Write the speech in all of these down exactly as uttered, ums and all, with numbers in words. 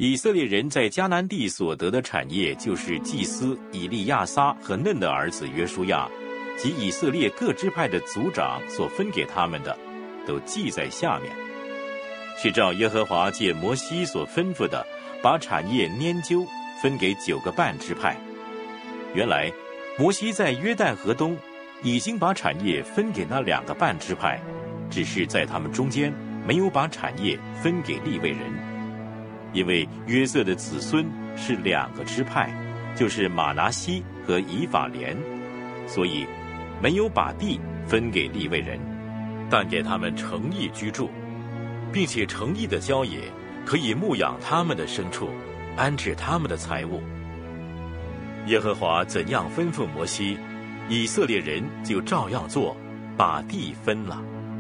以色列人在迦南地所得的产业，就是祭司以利亚撒和嫩的儿子约书亚及以色列各支派的族长所分给他们的，都记在下面，是照耶和华借摩西所吩咐的，把产业拈阄分给九个半支派。原来摩西在约旦河东已经把产业分给那两个半支派，只是在他们中间没有把产业分给利未人，因为约瑟的子孙是两个支派，就是马拿西和以法莲，所以没有把地分给利未人，但给他们诚意居住，并且诚意的郊野可以牧养他们的牲畜，安置他们的财物。耶和华怎样吩咐摩西，以色列人就照样做，把地分了。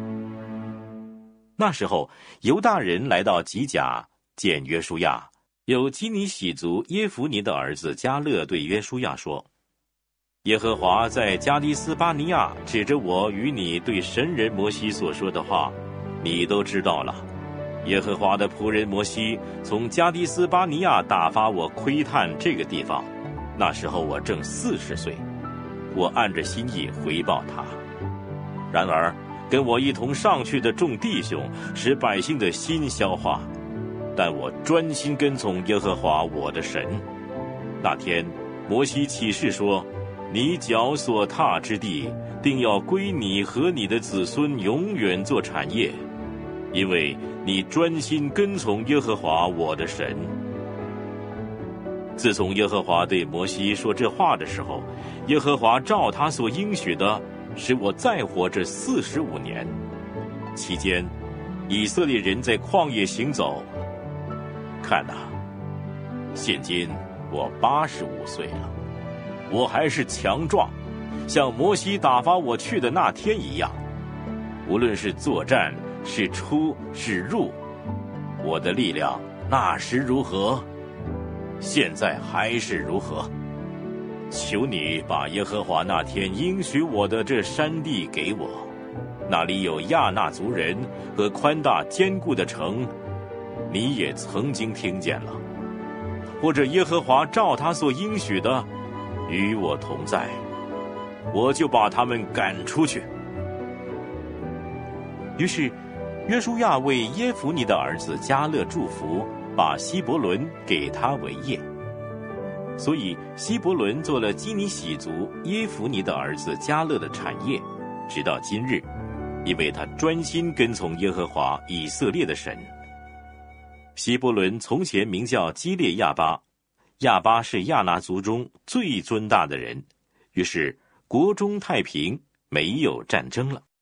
那时候犹大人来到吉甲见约书亚，有基尼喜族耶孚尼的儿子迦勒对约书亚说，耶和华在加迪斯巴尼亚指着我与你对神人摩西所说的话，你都知道了。耶和华的仆人摩西从加迪斯巴尼亚打发我窥探这个地方，那时候我正四十岁，我按着心意回报他。然而跟我一同上去的众弟兄使百姓的心消化，但我专心跟从耶和华我的神。那天摩西起誓说，你脚所踏之地定要归你和你的子孙永远做产业，因为你专心跟从耶和华我的神。自从耶和华对摩西说这话的时候，耶和华照他所应许的，使我再活这四十五年。期间，以色列人在旷野行走。看哪，现今我八十五岁了，我还是强壮，像摩西打发我去的那天一样。无论是作战，是出，是入，我的力量那时如何，现在还是如何。求你把耶和华那天应许我的这山地给我，那里有亚衲族人和宽大坚固的城，你也曾经听见了。或者耶和华照他所应许的与我同在，我就把他们赶出去。于是约书亚为耶孚尼的儿子迦勒祝福，把希伯伦给他为业。所以希伯伦做了基尼喜族耶孚尼的儿子迦勒的产业，直到今日，因为他专心跟从耶和华以色列的神。希伯伦从前名叫基列亚巴，亚巴是亚衲族中最尊大的人，于是国中太平，没有战争了。